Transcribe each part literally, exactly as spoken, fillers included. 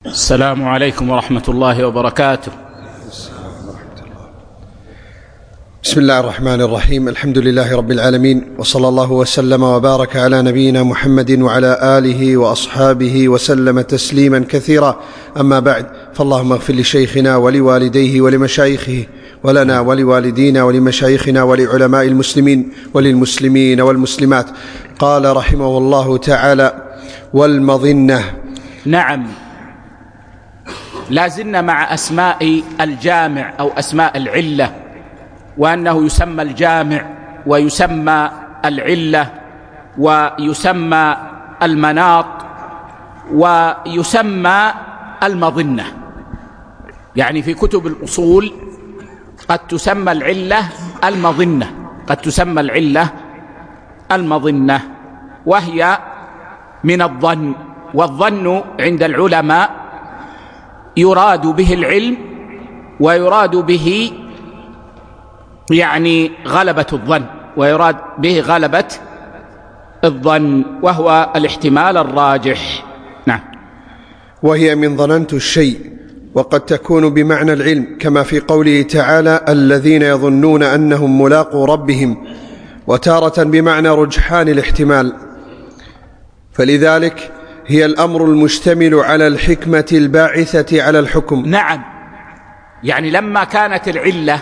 السلام عليكم ورحمة الله وبركاته. بسم الله الرحمن الرحيم. الحمد لله رب العالمين، وصلى الله وسلم وبارك على نبينا محمد وعلى آله وأصحابه وسلم تسليما كثيرا. أما بعد، فاللهم اغفر لشيخنا ولوالديه ولمشايخه ولنا ولوالدينا ولمشايخنا ولعلماء المسلمين وللمسلمين والمسلمات. قال رحمه الله تعالى: والمظنة. نعم، لازلنا مع أسماء الجامع أو أسماء العلة، وأنه يسمى الجامع ويسمى العلة ويسمى المناط ويسمى المظنة. يعني في كتب الأصول قد تسمى العلة المظنة، قد تسمى العلة المظنة، وهي من الظن. والظن عند العلماء يراد به العلم ويراد به يعني غلبة الظن، ويراد به غلبة الظن، وهو الاحتمال الراجح. نعم. وهي من ظننت الشيء، وقد تكون بمعنى العلم، كما في قوله تعالى: الذين يظنون أنهم ملاقو ربهم، وتارة بمعنى رجحان الاحتمال. فلذلك هي الأمر المشتمل على الحكمة الباعثة على الحكم. نعم، يعني لما كانت العلة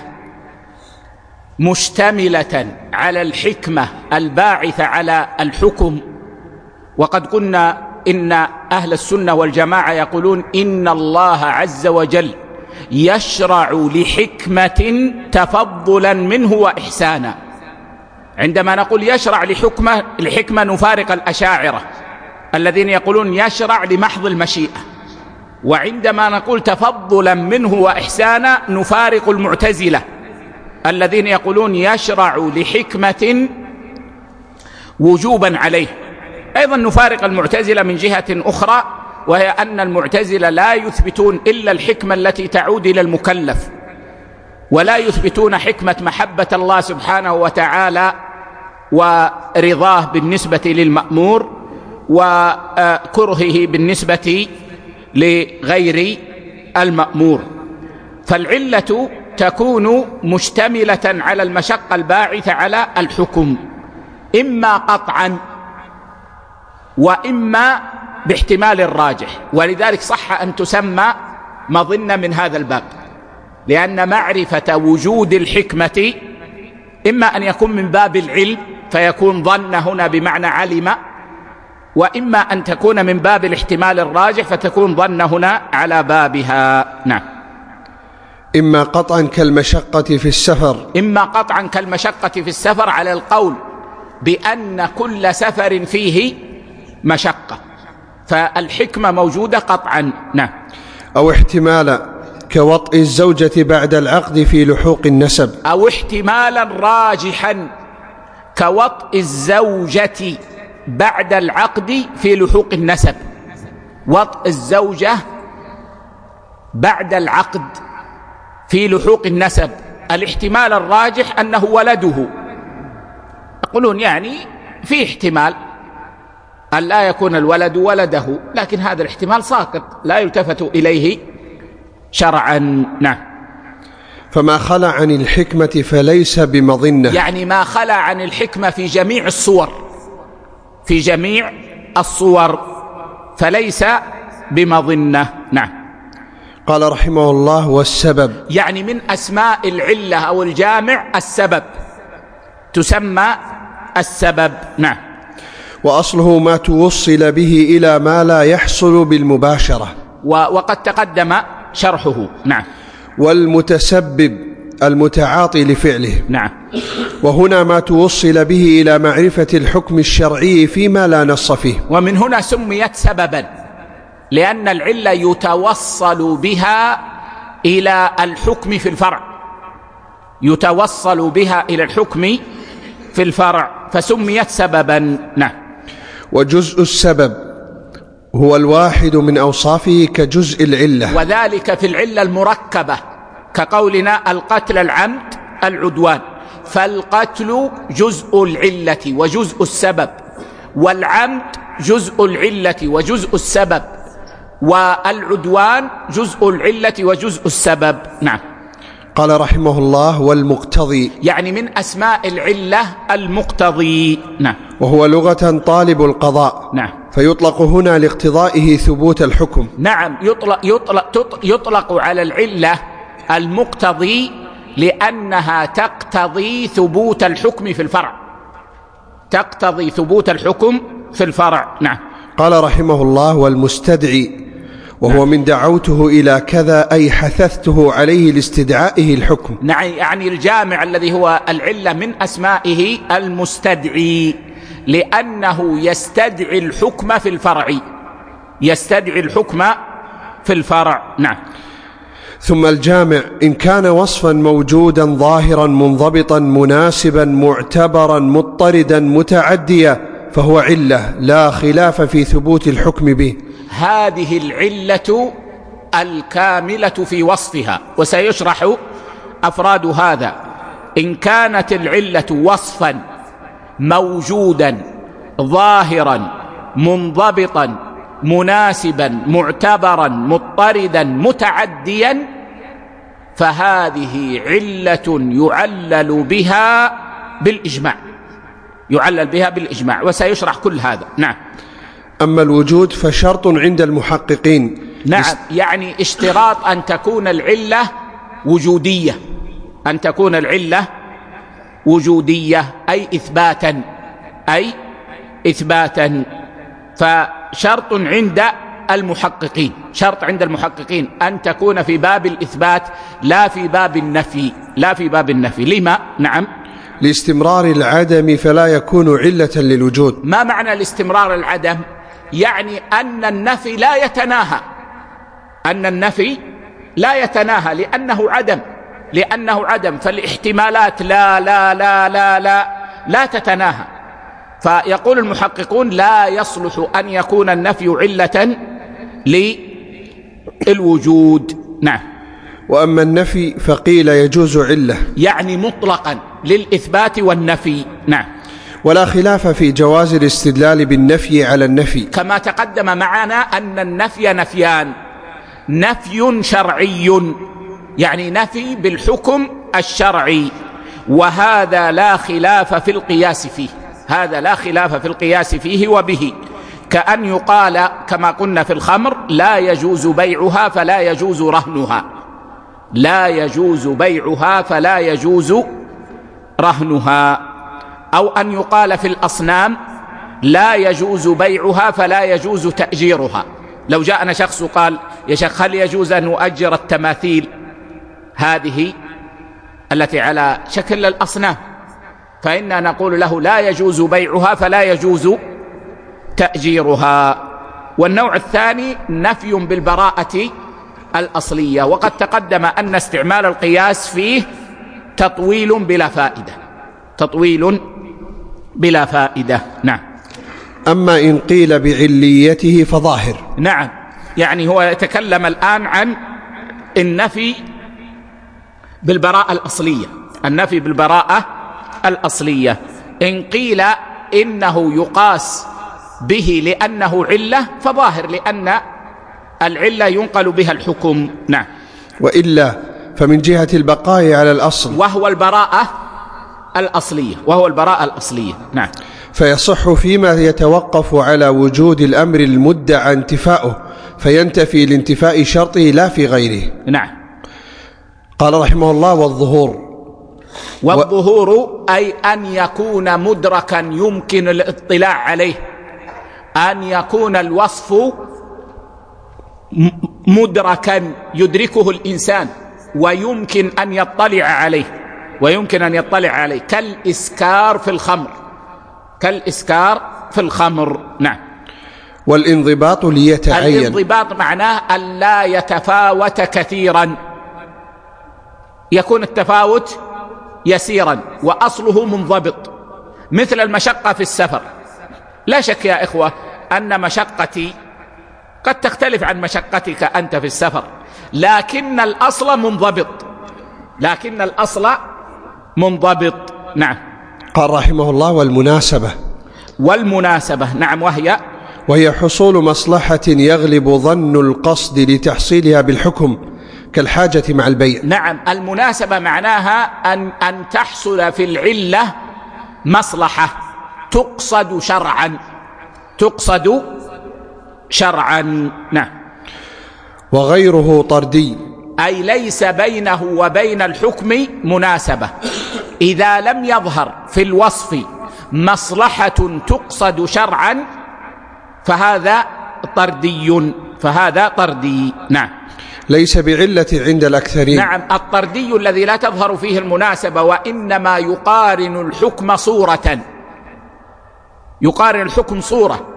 مشتملة على الحكمة الباعثة على الحكم، وقد قلنا إن أهل السنة والجماعة يقولون إن الله عز وجل يشرع لحكمة تفضلا منه وإحسانا. عندما نقول يشرع لحكمة الحكمة نفارق الأشاعرة الذين يقولون يشرع لمحض المشيئة، وعندما نقول تفضلا منه وإحسانا نفارق المعتزلة الذين يقولون يشرع لحكمة وجوبا عليه. أيضا نفارق المعتزلة من جهة أخرى، وهي أن المعتزلة لا يثبتون إلا الحكمة التي تعود إلى المكلف، ولا يثبتون حكمة محبة الله سبحانه وتعالى ورضاه بالنسبة للمأمور وكرهه بالنسبة لغير المأمور. فالعلة تكون مشتملة على المشقة الباعثة على الحكم، إما قطعا وإما باحتمال الراجح، ولذلك صح أن تسمى مظنة من هذا الباب، لأن معرفة وجود الحكمة إما أن يكون من باب العلم فيكون ظن هنا بمعنى علم، وإما أن تكون من باب الاحتمال الراجح فتكون ظن هنا على بابها. نعم. إما قطعا كالمشقة في السفر، إما قطعا كالمشقة في السفر على القول بأن كل سفر فيه مشقة، فالحكمة موجودة قطعا. نعم. أو احتمالا كوطئ الزوجة بعد العقد في لحوق النسب، أو احتمالا راجحا كوطئ الزوجة بعد العقد في لحوق النسب. وطئ الزوجة بعد العقد في لحوق النسب، الاحتمال الراجح أنه ولده. يقولون يعني في احتمال أن لا يكون الولد ولده، لكن هذا الاحتمال ساقط لا يلتفت إليه شرعا. نعم. فما خلى عن الحكمة فليس بمظنة، يعني ما خلى عن الحكمة في جميع الصور، في جميع الصور فليس بمظنة. نعم. قال رحمه الله: والسبب. يعني من أسماء العلة أو الجامع السبب، تسمى السبب. نعم. وأصله ما توصل به إلى ما لا يحصل بالمباشرة، وقد تقدم شرحه. نعم. والمتسبب المتعاطي لفعله. نعم. وهنا ما توصل به إلى معرفة الحكم الشرعي فيما لا نص فيه. ومن هنا سميت سببا، لأن العلة يتوصل بها إلى الحكم في الفرع، يتوصل بها إلى الحكم في الفرع فسميت سببا. نعم. وجزء السبب هو الواحد من أوصافه كجزء العلة، وذلك في العلة المركبة، كقولنا القتل العمد العدوان، فالقتل جزء العلة وجزء السبب، والعمد جزء العلة وجزء السبب، والعدوان جزء العلة وجزء السبب. نعم. قال رحمه الله: والمقتضي، يعني من أسماء العلة المقتضي. نعم. وهو لغة طالب القضاء. نعم. فيطلق هنا لاقتضائه ثبوت الحكم. نعم، يطلق, يطلق, يطلق على العلة المقتضي لأنها تقتضي ثبوت الحكم في الفرع، تقتضي ثبوت الحكم في الفرع. نعم. قال رحمه الله: والمستدعي، وهو نعم. من دعوته إلى كذا أي حثثته عليه لاستدعائه الحكم. نعم، يعني الجامع الذي هو العلة من أسمائه المستدعي، لأنه يستدعي الحكم في الفرع، يستدعي الحكم في الفرع. نعم. ثم الجامع إن كان وصفا موجودا ظاهرا منضبطا مناسبا معتبرا مضطردا متعديا فهو علة لا خلاف في ثبوت الحكم به. هذه العلة الكاملة في وصفها، وسيشرح أفراد هذا. إن كانت العلة وصفا موجودا ظاهرا منضبطا مناسبا معتبرا مضطردا متعديا فهذه علة يعلل بها بالإجماع، يعلل بها بالإجماع، وسيشرح كل هذا. نعم. أما الوجود فشرط عند المحققين. نعم، يعني اشتراط أن تكون العلة وجودية، أن تكون العلة وجودية أي إثباتا، أي إثباتا. فشرط عند المحققين، شرط عند المحققين أن تكون في باب الإثبات لا في باب النفي، لا في باب النفي. لما؟ نعم. لاستمرار العدم فلا يكون علة للوجود. ما معنى الاستمرار العدم؟ يعني أن النفي لا يتناهى، أن النفي لا يتناهى لأنه عدم، لأنه عدم، فالاحتمالات لا لا لا لا لا لا تتناهى. فيقول المحققون لا يصلح أن يكون النفي علة للوجود. نعم. وأما النفي فقيل يجوز علة، يعني مطلقا للإثبات والنفي. نعم. ولا خلاف في جواز الاستدلال بالنفي على النفي، كما تقدم معنا أن النفي نفيان: نفي شرعي يعني نفي بالحكم الشرعي، وهذا لا خلاف في القياس فيه، هذا لا خلاف في القياس فيه وبه، كأن يقال كما قلنا في الخمر: لا يجوز بيعها فلا يجوز رهنها، لا يجوز بيعها فلا يجوز رهنها. أو أن يقال في الأصنام: لا يجوز بيعها فلا يجوز تأجيرها. لو جاءنا شخص قال: يا شيخ هل يجوز أن نؤجر التماثيل هذه التي على شكل الأصنام؟ فإننا نقول له: لا يجوز بيعها فلا يجوز تأجيرها. والنوع الثاني نفي بالبراءة الأصلية، وقد تقدم أن استعمال القياس فيه تطويل بلا فائدة، تطويل بلا فائدة. نعم. أما إن قيل بعليته فظاهر. نعم، يعني هو يتكلم الآن عن النفي بالبراءة الأصلية، النفي بالبراءة الأصلية. إن قيل إنه يقاس به لأنه علة فظاهر، لأن العلة ينقل بها الحكم. نعم. وإلا فمن جهة البقاء على الأصل، وهو البراءة الأصلية، وهو البراءة الأصلية. نعم. فيصح فيما يتوقف على وجود الأمر المدعى انتفاؤه، فينتفي لانتفاء شرطه لا في غيره. نعم. قال رحمه الله: والظهور، والظهور و... أي أن يكون مدركا يمكن الاطلاع عليه، أن يكون الوصف مدركا يدركه الإنسان ويمكن أن يطلع عليه، ويمكن أن يطلع عليه، كالإسكار في الخمر، كالإسكار في الخمر. نعم. والانضباط ليتعين، الانضباط معناه أن لا يتفاوت كثيرا، يكون التفاوت يسيرا وأصله منضبط، مثل المشقة في السفر. لا شك يا إخوة أن مشقتي قد تختلف عن مشقتك أنت في السفر، لكن الأصل منضبط، لكن الأصل منضبط. نعم. قال رحمه الله: والمناسبة، والمناسبة. نعم. وهي وهي حصول مصلحة يغلب ظن القصد لتحصيلها بالحكم كالحاجة مع البيع. نعم، المناسبة معناها أن, أن تحصل في العلة مصلحة تقصد شرعا تقصد شرعا. نعم. وغيره طردي، أي ليس بينه وبين الحكم مناسبة. إذا لم يظهر في الوصف مصلحة تقصد شرعا فهذا طردي فهذا طردي. نعم. ليس بعلة عند الأكثرين. نعم، الطردي الذي لا تظهر فيه المناسبة وإنما يقارن الحكم صورة يقارن الحكم صورة،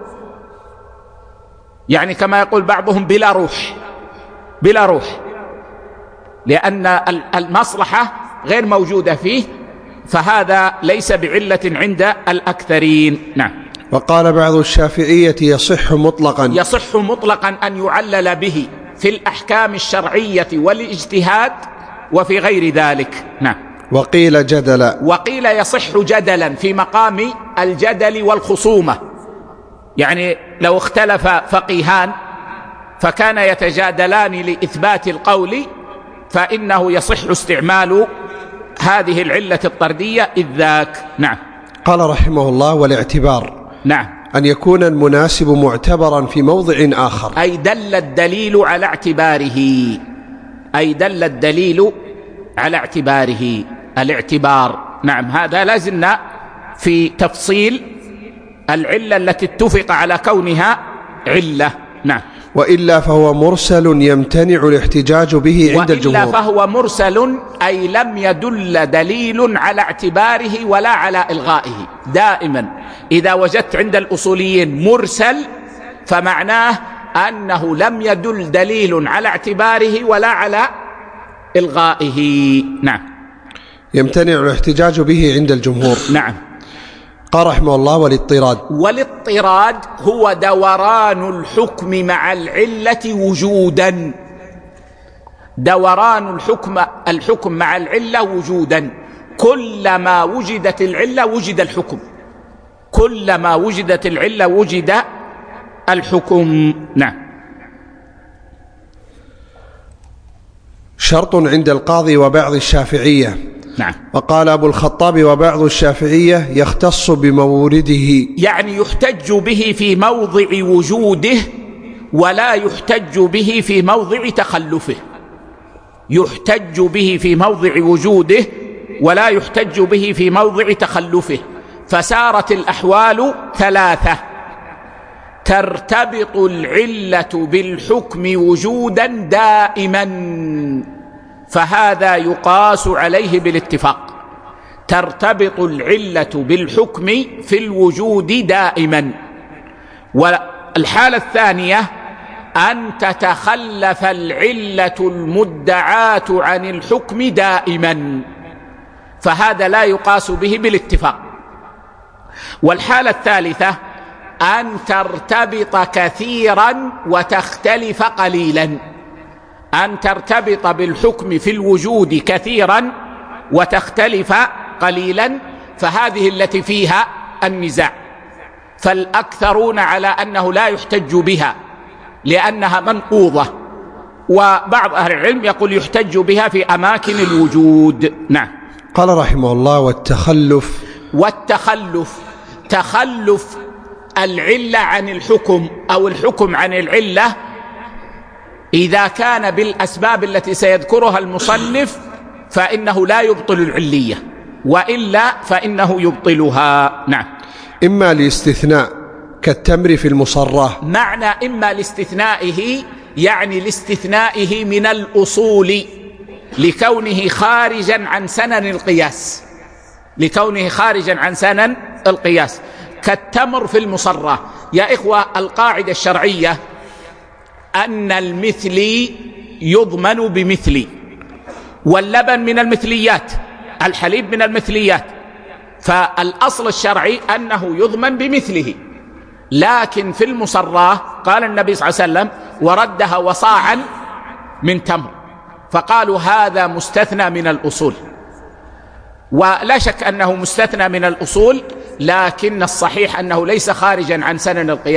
يعني كما يقول بعضهم بلا روح بلا روح، لأن المصلحة غير موجودة فيه، فهذا ليس بعلة عند الأكثرين. نعم. وقال بعض الشافعية يصح مطلقا يصح مطلقا أن يعلل به في الأحكام الشرعية والاجتهاد وفي غير ذلك. نعم. وقيل جدلا وقيل يصح جدلا في مقام الجدل والخصومة، يعني لو اختلف فقيهان فكان يتجادلان لإثبات القول فإنه يصح استعمال هذه العلة الطردية إذ ذاك. نعم. قال رحمه الله والاعتبار. نعم. أن يكون المناسب معتبرا في موضع آخر، أي دل الدليل على اعتباره أي دل الدليل على اعتباره الاعتبار. نعم، هذا لازلنا في تفصيل العلة التي اتفق على كونها علة. نعم. وإلا فهو مرسل يمتنع الاحتجاج به عند الجمهور. وإلا فهو مرسل أي لم يدل دليل على اعتباره ولا على إلغائه. دائما إذا وجدت عند الأصوليين مرسل فمعناه أنه لم يدل دليل على اعتباره ولا على إلغائه. نعم. يمتنع الاحتجاج به عند الجمهور. نعم. قال رحمه الله والاضطراد. والاضطراد هو دوران الحكم مع العلة وجودا دوران الحكم الحكم مع العلة وجودا كلما وجدت العلة وجد الحكم كلما وجدت العلة وجد الحكم. نعم. شرط عند القاضي وبعض الشافعية. نعم. وقال أبو الخطاب وبعض الشافعية يختص بمورده، يعني يحتج به في موضع وجوده ولا يحتج به في موضع تخلفه يحتج به في موضع وجوده ولا يحتج به في موضع تخلفه. فسارت الأحوال ثلاثة: ترتبط العلة بالحكم وجودا دائما، فهذا يقاس عليه بالاتفاق. ترتبط العلة بالحكم في الوجود دائما. والحالة الثانية أن تتخلف العلة المدعاة عن الحكم دائما، فهذا لا يقاس به بالاتفاق. والحالة الثالثة أن ترتبط كثيرا وتختلف قليلا أن ترتبط بالحكم في الوجود كثيرا وتختلف قليلا، فهذه التي فيها النزاع. فالأكثرون على أنه لا يحتج بها لأنها منقوضة، وبعض أهل العلم يقول يحتج بها في أماكن الوجود. نعم. قال رحمه الله والتخلف. والتخلف تخلف العلة عن الحكم أو الحكم عن العلة إذا كان بالأسباب التي سيذكرها المصنف فإنه لا يبطل العلية، وإلا فإنه يبطلها. نعم. إما لاستثناء كالتمر في المصرة. معنى إما لاستثنائه يعني لاستثنائه من الأصول لكونه خارجا عن سنن القياس لكونه خارجا عن سنن القياس كالتمر في المصرة. يا إخوة، القاعدة الشرعية أن المثلي يضمن بمثلي، واللبن من المثليات، الحليب من المثليات، فالأصل الشرعي أنه يضمن بمثله. لكن في المصرة قال النبي صلى الله عليه وسلم وردها وصاعا من تمر، فقالوا هذا مستثنى من الأصول، ولا شك أنه مستثنى من الأصول، لكن الصحيح أنه ليس خارجا عن سنن القياس،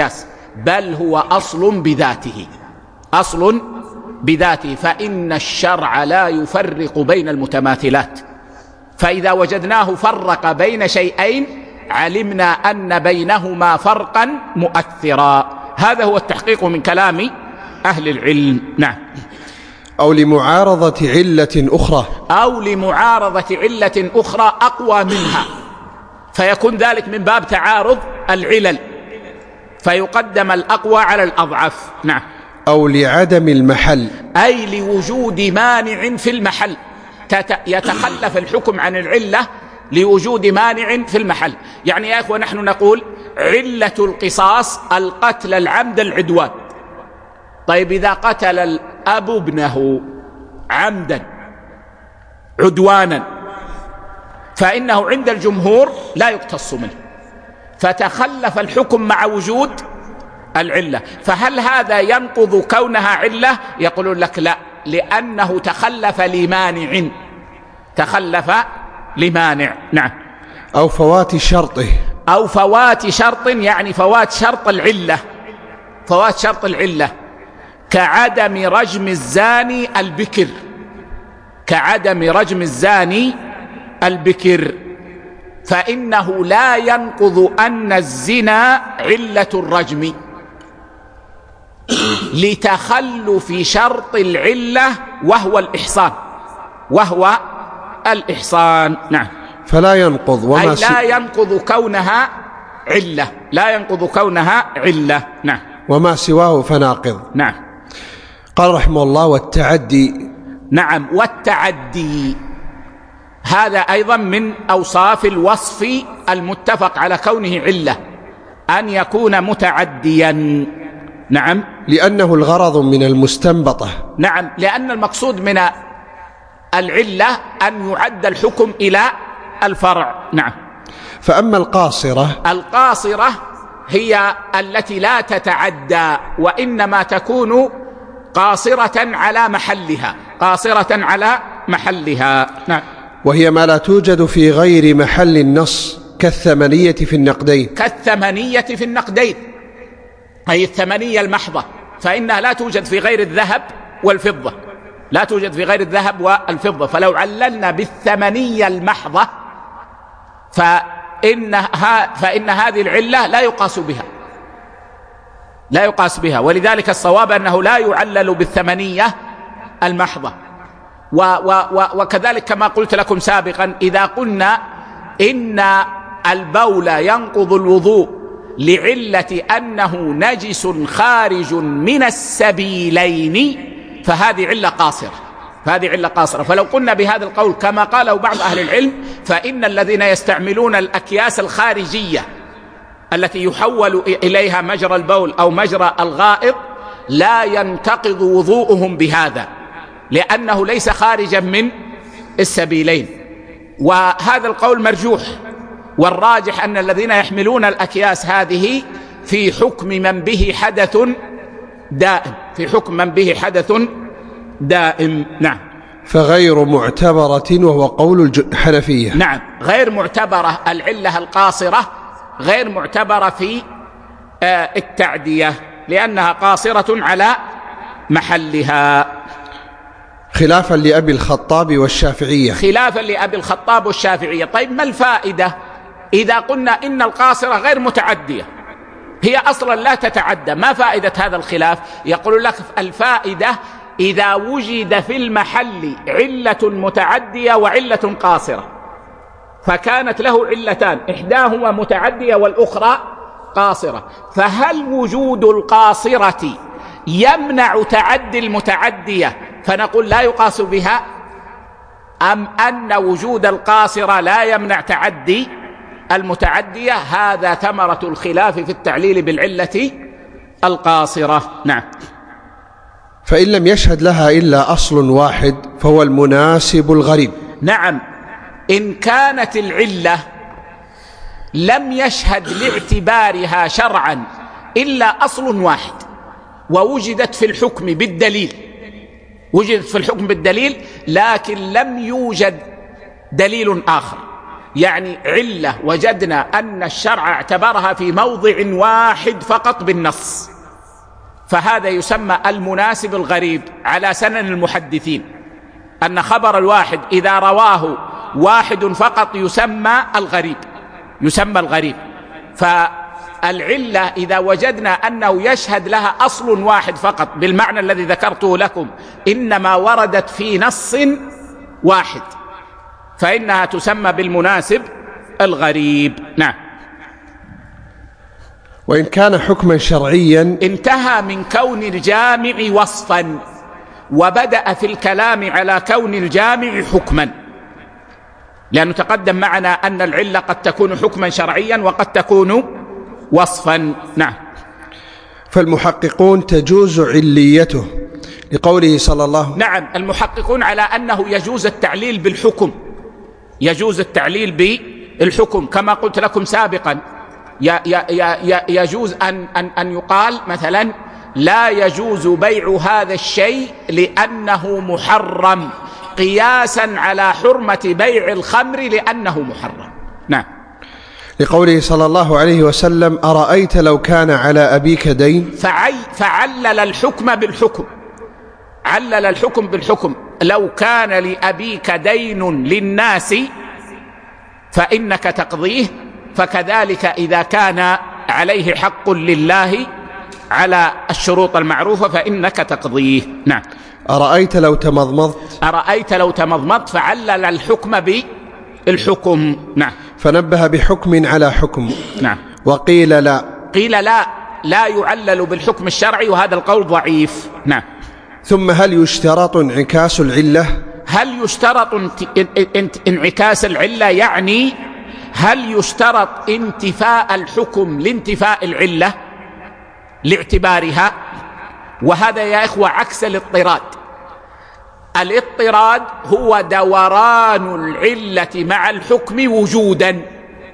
بل هو أصل بذاته، أصل بذاته، فإن الشرع لا يفرق بين المتماثلات، فإذا وجدناه فرق بين شيئين علمنا أن بينهما فرقا مؤثرا. هذا هو التحقيق من كلام أهل العلم. نعم. أو لمعارضة علة أخرى، أو لمعارضة علة أخرى أقوى منها، فيكون ذلك من باب تعارض العلل، فيقدم الأقوى على الأضعف. نعم. أو لعدم المحل، أي لوجود مانع في المحل، يتخلف الحكم عن العلة لوجود مانع في المحل. يعني يا أخوة نحن نقول علة القصاص القتل العمد العدوان. طيب إذا قتل الأب ابنه عمدا عدوانا فإنه عند الجمهور لا يقتص منه، فتخلف الحكم مع وجود العلة. فهل هذا ينقض كونها علة؟ يقولون لك لا، لأنه تخلف لمانع، تخلف لمانع. نعم. أو فوات شرطه، أو فوات شرط، يعني فوات شرط العلة، فوات شرط العلة، كعدم رجم الزاني البكر، كعدم رجم الزاني البكر، فإنه لا ينقض أن الزنا علة الرجم لتخلف شرط العلة وهو الإحصان، وهو الإحصان. نعم. فلا ينقض، وما أي لا ينقض كونها علة، لا ينقض كونها علة. نعم. وما سواه فناقض. نعم. قال رحمه الله: والتعدي. نعم. والتعدي هذا أيضا من أوصاف الوصف المتفق على كونه علة، أن يكون متعديا. نعم. لأنه الغرض من المستنبطة. نعم، لأن المقصود من العلة أن يعد الحكم إلى الفرع. نعم. فأما القاصرة، القاصرة هي التي لا تتعدى، وإنما تكون قاصرة على محلها، قاصرة على محلها. نعم. وهي ما لا توجد في غير محل النص، كالثمنية في النقدين، كالثمنية في النقدين، أي الثمنية المحضة، فإنها لا توجد في غير الذهب والفضة، لا توجد في غير الذهب والفضة. فلو عللنا بالثمنية المحضة فإنها فإن هذه العلة لا يقاس بها، لا يقاس بها، ولذلك الصواب أنه لا يعلل بالثمنية المحضة. و و و وكذلك كما قلت لكم سابقا، إذا قلنا إن البول ينقض الوضوء لعلة أنه نجس خارج من السبيلين فهذه علة قاصرة، فهذه علة قاصرة. فلو قلنا بهذا القول كما قاله بعض أهل العلم، فإن الذين يستعملون الأكياس الخارجية التي يحول إليها مجرى البول أو مجرى الغائط لا ينتقض وضوءهم بهذا، لأنه ليس خارجا من السبيلين. وهذا القول مرجوح، والراجح أن الذين يحملون الأكياس هذه في حكم من به حدث دائم، في حكم من به حدث دائم. نعم. فغير معتبرة، وهو قول الحنفية. نعم، غير معتبرة العلة القاصرة، غير معتبرة في التعدية لأنها قاصرة على محلها، خلافا لأبي الخطاب والشافعية. خلافا لأبي الخطاب والشافعية. طيب ما الفائدة إذا قلنا إن القاصرة غير متعدية، هي أصلا لا تتعدى؟ ما فائدة هذا الخلاف؟ يقول لك الفائدة إذا وجد في المحل علة متعدية وعلة قاصرة، فكانت له علتان، إحداهما متعدية والأخرى قاصرة، فهل وجود القاصرة يمنع تعدي المتعدية فنقول لا يقاس بها، أم أن وجود القاصرة لا يمنع تعدي المتعدية؟ هذا ثمرة الخلاف في التعليل بالعلة القاصرة. نعم. فإن لم يشهد لها إلا أصل واحد فهو المناسب الغريب. نعم، إن كانت العلة لم يشهد لاعتبارها شرعا إلا أصل واحد، ووجدت في الحكم بالدليل، وجدت في الحكم بالدليل لكن لم يوجد دليل آخر، يعني علة وجدنا أن الشرع اعتبرها في موضع واحد فقط بالنص، فهذا يسمى المناسب الغريب على سنن المحدثين، أن خبر الواحد إذا رواه واحد فقط يسمى الغريب، يسمى الغريب. فالعلة إذا وجدنا أنه يشهد لها أصل واحد فقط بالمعنى الذي ذكرته لكم، إنما وردت في نص واحد، فإنها تسمى بالمناسب الغريب. نعم. وإن كان حكما شرعيا انتهى من كون الجامع وصفا، وبدأ في الكلام على كون الجامع حكما، لأنه تقدم معنا أن العلة قد تكون حكما شرعيا وقد تكون وصفا. نعم. فالمحققون تجوز عليته لقوله صلى الله عليه وسلم. نعم، المحققون على أنه يجوز التعليل بالحكم، يجوز التعليل بالحكم كما قلت لكم سابقا. يجوز أن, أن, أن يقال مثلا لا يجوز بيع هذا الشيء لأنه محرم، قياسا على حرمة بيع الخمر لأنه محرم. نعم. لقوله صلى الله عليه وسلم أرأيت لو كان على أبيك دين. فعي فعلل الحكم بالحكم، علل الحكم بالحكم. لو كان لأبيك دين للناس فإنك تقضيه، فكذلك إذا كان عليه حق لله على الشروط المعروفة فإنك تقضيه. نعم. أرأيت لو تمضمضت. أرأيت لو تمضمضت فعلل الحكم بالحكم. نعم. فنبه بحكم على حكم. نعم. وقيل لا، قيل لا لا يعلل بالحكم الشرعي، وهذا القول ضعيف. نعم. ثم هل يشترط انعكاس العلة؟ هل يشترط انعكاس العلة؟ يعني هل يشترط انتفاء الحكم لانتفاء العلة لاعتبارها؟ وهذا يا إخوة عكس الاضطراد. الاضطراد هو دوران العلة مع الحكم وجودا،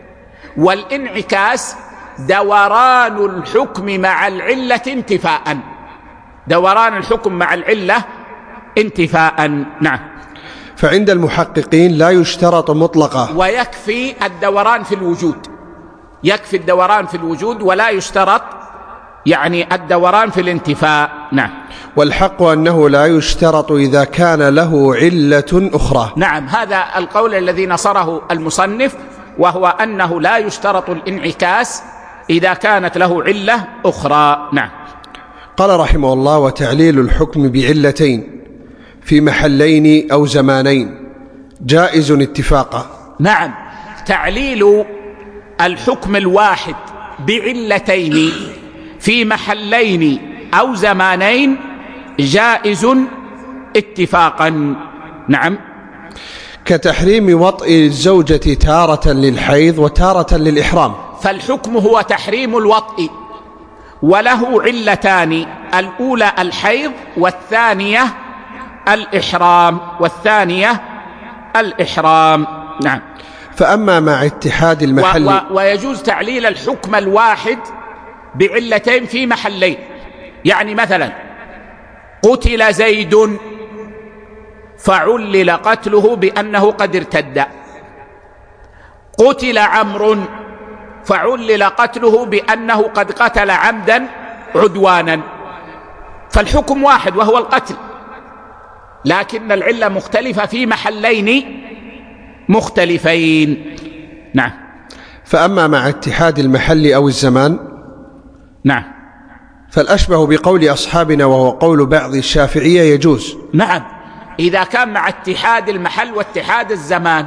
والانعكاس دوران الحكم مع العلة انتفاء، دوران الحكم مع العلة انتفاء. نعم. فعند المحققين لا يشترط مطلقا، ويكفي الدوران في الوجود، يكفي الدوران في الوجود ولا يشترط يعني الدوران في الانتفاء. نعم. والحق أنه لا يشترط إذا كان له علة أخرى. نعم، هذا القول الذي نصره المصنف، وهو أنه لا يشترط الانعكاس إذا كانت له علة أخرى. نعم. قال رحمه الله: وتعليل الحكم بعلتين في محلين أو زمانين جائز اتفاقا. نعم، تعليل الحكم الواحد بعلتين في محلين أو زمانين جائز اتفاقا. نعم. كتحريم وطئ الزوجة تارة للحيض وتارة للإحرام. فالحكم هو تحريم الوطئ، وله علتان: الأولى الحيض، والثانية الإحرام، والثانية الإحرام. نعم. فأما مع اتحاد المحل و و ويجوز تعليل الحكم الواحد بعلتين في محلين. يعني مثلا قتل زيد فعلل قتله بأنه قد ارتد، قتل عمرو فعلل قتله بأنه قد قتل عمدا عدوانا، فالحكم واحد وهو القتل، لكن العلة مختلفة في محلين مختلفين. نعم. فأما مع اتحاد المحل أو الزمان، نعم، فالأشبه بقول أصحابنا وهو قول بعض الشافعية يجوز. نعم، إذا كان مع اتحاد المحل واتحاد الزمان،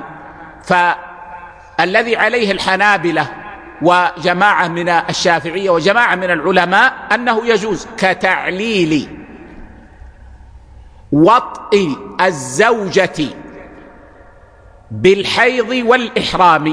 فالذي عليه الحنابلة وجماعة من الشافعية وجماعة من العلماء أنه يجوز، كتعليل وطئ الزوجة بالحيض والإحرام،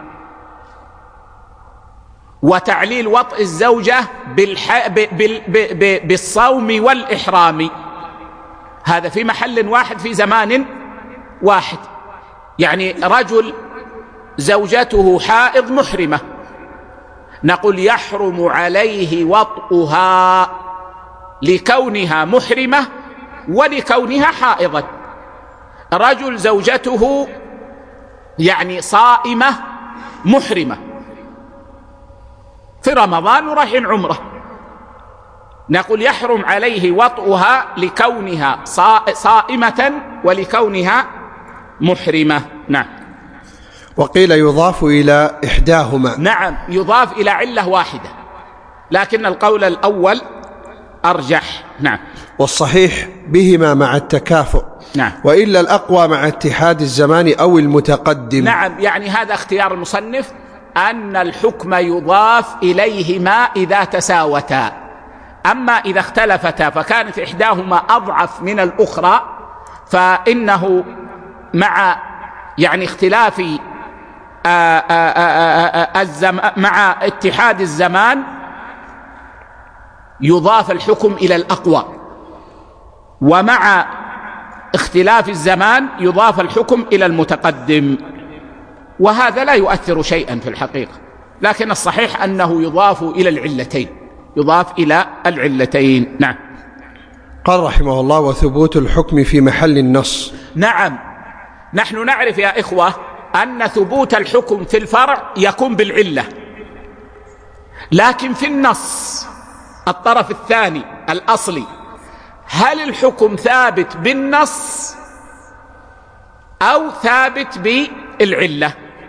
وتعليل وطئ الزوجة بالح... ب... ب... ب... بالصوم والإحرام، هذا في محل واحد في زمان واحد. يعني رجل زوجته حائض محرمة، نقول يحرم عليه وطئها لكونها محرمة ولكونها حائضة. رجل زوجته يعني صائمة محرمة في رمضان ورايحين عمرة، نقول يحرم عليه وطئها لكونها صائمة ولكونها محرمة. نعم. وقيل يضاف إلى إحداهما. نعم، يضاف إلى علة واحدة، لكن القول الأول أرجح. نعم. والصحيح بهما مع التكافؤ. نعم. وإلا الأقوى مع اتحاد الزمان أو المتقدم. نعم، يعني هذا اختيار المصنف أن الحكم يضاف إليهما إذا تساوتا، أما إذا اختلفتا فكانت إحداهما أضعف من الأخرى فإنه مع يعني اختلاف آآ آآ الزمان مع اتحاد الزمان يضاف الحكم إلى الأقوى، ومع اختلاف الزمان يضاف الحكم إلى المتقدم، وهذا لا يؤثر شيئا في الحقيقة، لكن الصحيح أنه يضاف إلى العلتين، يضاف إلى العلتين. نعم. قال رحمه الله: وثبوت الحكم في محل النص. نعم، نحن نعرف يا إخوة أن ثبوت الحكم في الفرع يكون بالعلة، لكن في النص الطرف الثاني الأصلي هل الحكم ثابت بالنص أو ثابت بالعلة؟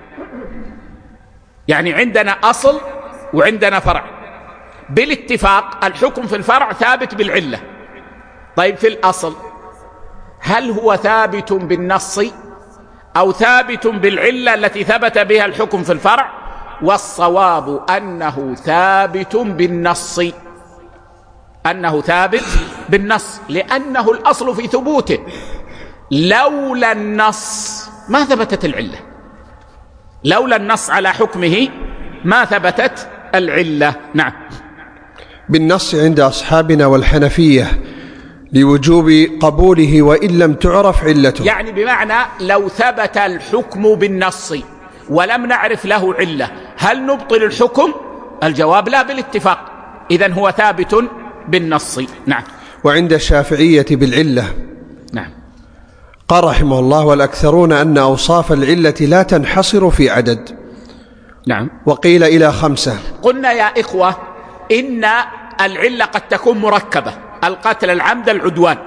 يعني عندنا أصل وعندنا فرع، بالاتفاق الحكم في الفرع ثابت بالعلة. طيب في الأصل هل هو ثابت بالنص أو ثابت بالعلة التي ثبت بها الحكم في الفرع؟ والصواب أنه ثابت بالنص، أنه ثابت بالنص، لأنه الأصل في ثبوته، لولا النص ما ثبتت العلة، لولا النص على حكمه ما ثبتت العلة. نعم. بالنص عند أصحابنا والحنفية لوجوب قبوله وإن لم تعرف علته، يعني بمعنى لو ثبت الحكم بالنص ولم نعرف له علة هل نبطل الحكم؟ الجواب لا بالاتفاق، إذن هو ثابت بالنص. نعم. وعند الشافعية بالعلة. نعم. قال رحمه الله: والأكثرون أن أوصاف العلة لا تنحصر في عدد. نعم. وقيل إلى خمسة. قلنا يا إخوة إن العلة قد تكون مركبة، القتل، العمد، العدوان.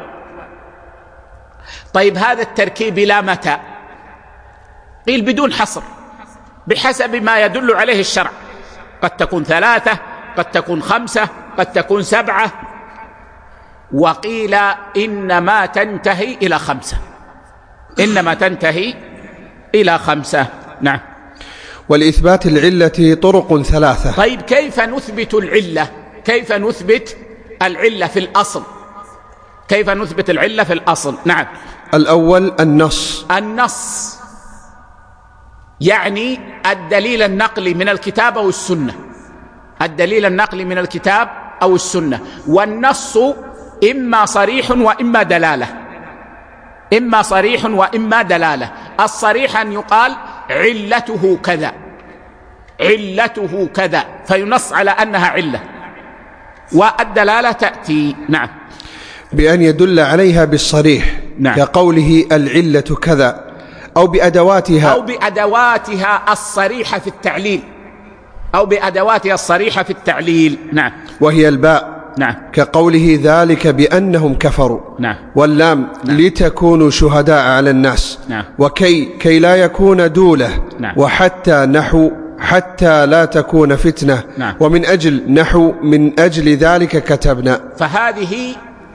طيب هذا التركيب إلى متى؟ قيل بدون حصر، بحسب ما يدل عليه الشرع، قد تكون ثلاثة، قد تكون خمسة، قد تكون سبعة. وقيل إنما تنتهي إلى خمسة، إنما تنتهي إلى خمسة. نعم. والإثبات العلة طرق ثلاثة. طيب كيف نثبت العلة؟ كيف نثبت العلة في الأصل؟ كيف نثبت العلة في الأصل؟ نعم. الأول النص. النص يعني الدليل النقلي من الكتاب أو السنة، الدليل النقلي من الكتاب أو السنة. والنص إما صريح وإما دلالة، إما صريح وإما دلالة. الصريح أن يقال علته كذا، علته كذا، فينص على أنها علة، والدلالة تأتي. نعم. بأن يدل عليها بالصريح. نعم. كقوله العلة كذا، أو بأدواتها، أو بأدواتها الصريحة في التعليل، أو بأدواتها الصريحة في التعليل. نعم. وهي الباء. نعم. كقوله ذلك بأنهم كفروا. نعم. واللام. نعم. لتكونوا شهداء على الناس. نعم. وكي كي لا يكون دولة. نعم. وحتى نحو حتى لا تكون فتنة. نعم. ومن أجل نحو من أجل ذلك كتبنا. فهذه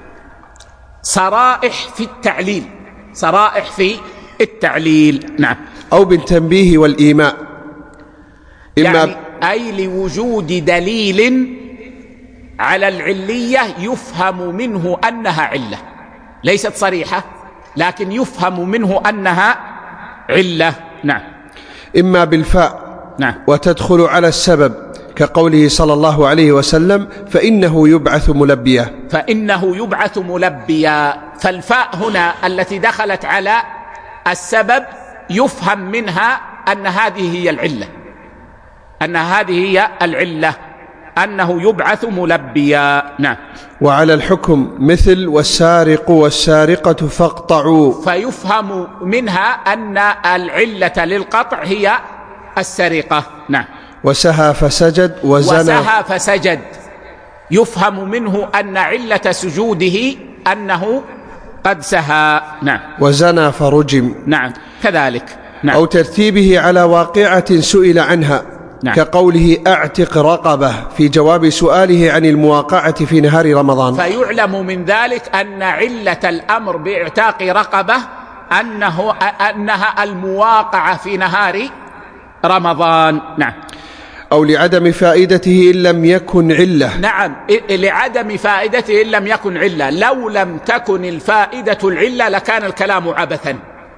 صرائح في التعليل، صرائح في التعليل. نعم. أو بالتنبيه والإيماء، إما يعني أي لوجود دليل على العلية يفهم منه أنها علة، ليست صريحة لكن يفهم منه أنها علة. نعم. إما بالفاء. نعم. وتدخل على السبب، كقوله صلى الله عليه وسلم: فإنه يبعث ملبيا. فإنه يبعث ملبيا. فالفاء هنا التي دخلت على السبب يفهم منها أن هذه هي العلة، أن هذه هي العلة. أنه يبعث ملبيا. نعم. وعلى الحكم مثل والسارق والسارقة فاقطعوا، فيفهم منها أن العلة للقطع هي السرقة. نعم. وسهى فسجد وزنى وسهى فسجد، يفهم منه أن علة سجوده أنه قد سهى. نعم. وزنى فرجم. نعم كذلك. نعم. أو ترتيبه على واقعة سئل عنها. نعم. كقوله أعتق رقبة في جواب سؤاله عن المواقعة في نهار رمضان. فيعلم من ذلك أن علة الأمر باعتاق رقبة أنه أنها المواقعة في نهار رمضان. نعم. أو لعدم فائدته إن لم يكن علة. نعم، لعدم فائدته إن لم يكن علة. لو لم تكن الفائدة العلة لكان الكلام عبثا،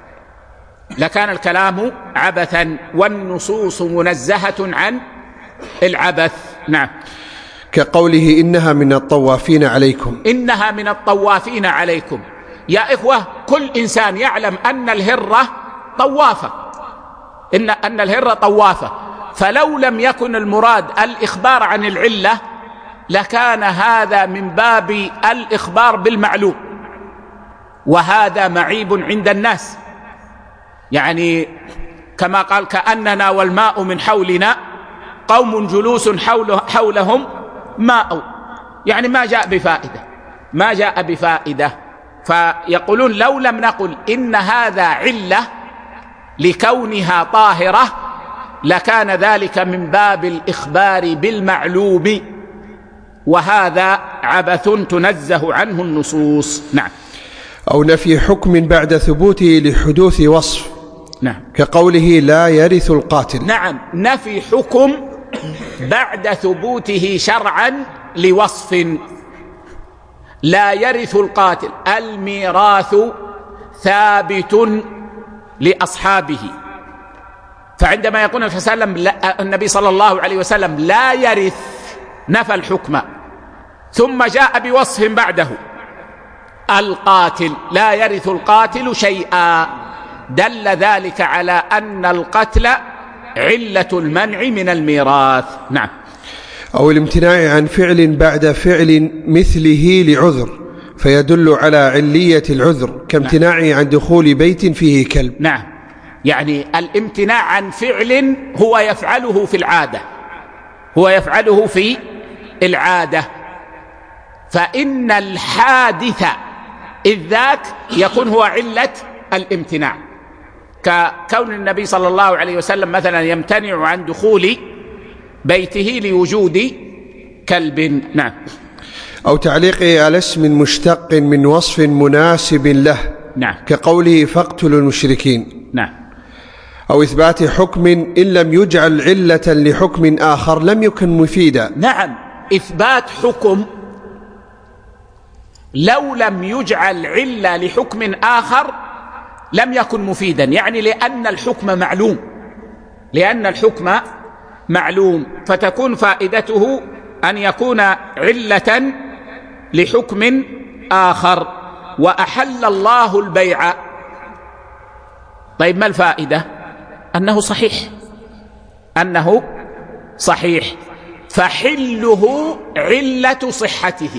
لكان الكلام عبثا، والنصوص منزهة عن العبث. نعم. كقوله إنها من الطوافين عليكم. إنها من الطوافين عليكم. يا إخوة، كل إنسان يعلم أن الهرة طوافة، إن أن الهرة طوافة، فلو لم يكن المراد الإخبار عن العلة لكان هذا من باب الإخبار بالمعلوم، وهذا معيب عند الناس. يعني كما قال كأننا والماء من حولنا قوم جلوس حول حولهم ماء، يعني ما جاء بفائدة، ما جاء بفائدة. فيقولون لو لم نقل إن هذا علة لكونها طاهرة لكان ذلك من باب الإخبار بالمعلوم، وهذا عبث تنزه عنه النصوص. نعم. أو نفي حكم بعد ثبوته لحدوث وصف. نعم. كقوله لا يرث القاتل. نعم، نفي حكم بعد ثبوته شرعا لوصف. لا يرث القاتل، الميراث ثابت لأصحابه، فعندما يقول النبي صلى الله عليه وسلم لا يرث نفى الحكم، ثم جاء بوصف بعده القاتل لا يرث القاتل شيئا، دل ذلك على أن القتل علة المنع من الميراث. نعم. أو الامتناع عن فعل بعد فعل مثله لعذر فيدل على علية العذر، كامتناعه نعم. عن دخول بيت فيه كلب. نعم، يعني الامتناع عن فعل هو يفعله في العادة، هو يفعله في العادة، فإن الحادث إذ ذاك يكون هو علة الامتناع، ككون النبي صلى الله عليه وسلم مثلا يمتنع عن دخول بيته لوجود كلب. نعم. أو تعليقه على اسم مشتق من وصف مناسب له. نعم. كقوله فاقتلوا المشركين. نعم. أو إثبات حكم إن لم يجعل علة لحكم آخر لم يكن مفيدا. نعم، إثبات حكم لو لم يجعل علة لحكم آخر لم يكن مفيدا، يعني لأن الحكم معلوم، لأن الحكم معلوم، فتكون فائدته أن يكون علة لحكم آخر. وأحل الله البيع، طيب ما الفائدة؟ أنه صحيح، أنه صحيح، فحله علة صحته،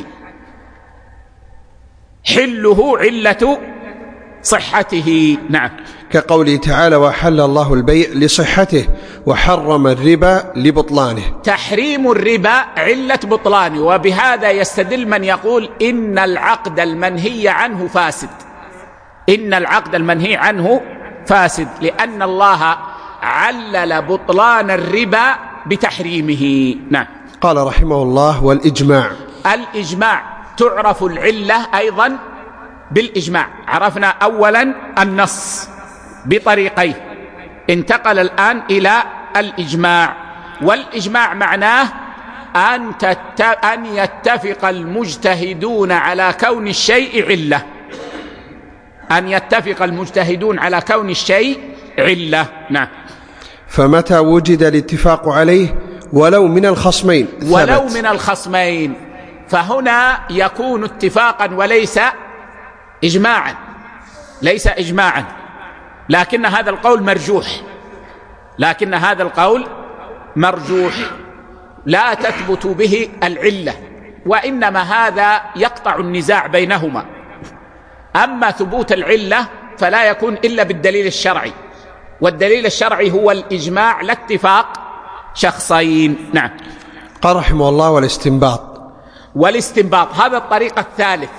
حله علة صحته. نعم. كقوله تعالى وحل الله البيع لصحته وحرم الربا لبطلانه. تحريم الربا علة بطلانه، وبهذا يستدل من يقول إن العقد المنهي عنه فاسد، إن العقد المنهي عنه فاسد، لأن الله علل بطلان الربا بتحريمه. نعم. قال رحمه الله والإجماع. الإجماع تعرف العلة أيضا بالإجماع. عرفنا أولا النص بطريقين، انتقل الآن إلى الإجماع. والإجماع معناه أن, أن يتفق المجتهدون على كون الشيء علة، أن يتفق المجتهدون على كون الشيء علة. نعم. فمتى وجد الاتفاق عليه ولو من الخصمين ثبت. ولو من الخصمين، فهنا يكون اتفاقا وليس إجماعا، ليس إجماعا، لكن هذا القول مرجوح، لكن هذا القول مرجوح. لا تثبت به العلة، وإنما هذا يقطع النزاع بينهما. أما ثبوت العلة فلا يكون إلا بالدليل الشرعي، والدليل الشرعي هو الإجماع لا اتفاق شخصين. نعم. قال رحمه الله: والاستنباط. والاستنباط هذا الطريق الثالث،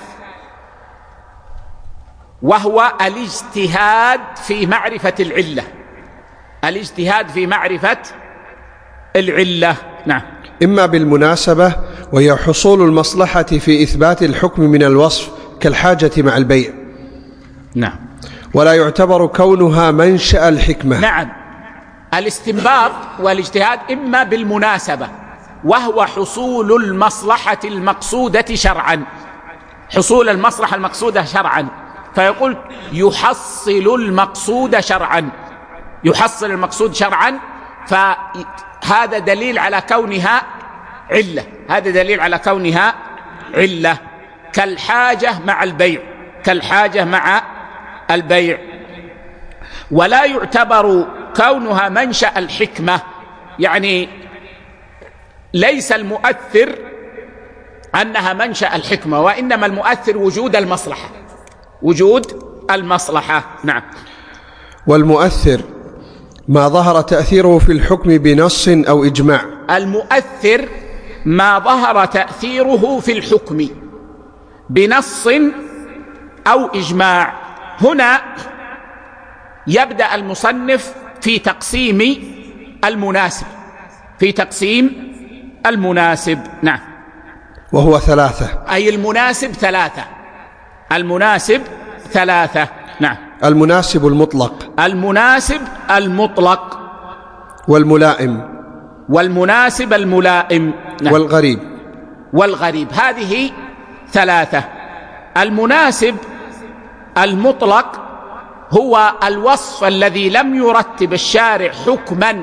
وهو الاجتهاد في معرفة العلة. الاجتهاد في معرفة العلة. نعم. إما بالمناسبة، وهي حصول المصلحة في إثبات الحكم من الوصف كالحاجة مع البيع. نعم. ولا يعتبر كونها منشأ الحكمة. نعم. الاستنباط والاجتهاد إما بالمناسبة، وهو حصول المصلحة المقصودة شرعا. حصول المصلحة المقصودة شرعا، فيقول يحصل المقصود شرعا، يحصل المقصود شرعا، فهذا دليل على كونها علة، هذا دليل على كونها علة. كالحاجة مع البيع، كالحاجة مع البيع. ولا يعتبر كونها منشأ الحكمة، يعني ليس المؤثر أنها منشأ الحكمة، وإنما المؤثر وجود المصلحة، وجود المصلحة. نعم. والمؤثر ما ظهر تأثيره في الحكم بنص أو إجماع. المؤثر ما ظهر تأثيره في الحكم بنص أو إجماع. هنا يبدأ المصنف في تقسيم المناسب، في تقسيم المناسب. نعم. وهو ثلاثة، أي المناسب ثلاثة، المناسب ثلاثة. نعم. المناسب المطلق، المناسب المطلق، والملائم، والمناسب الملائم. نعم. والغريب، والغريب. هذه ثلاثة. المناسب المطلق هو الوصف الذي لم يرتب الشارع حكما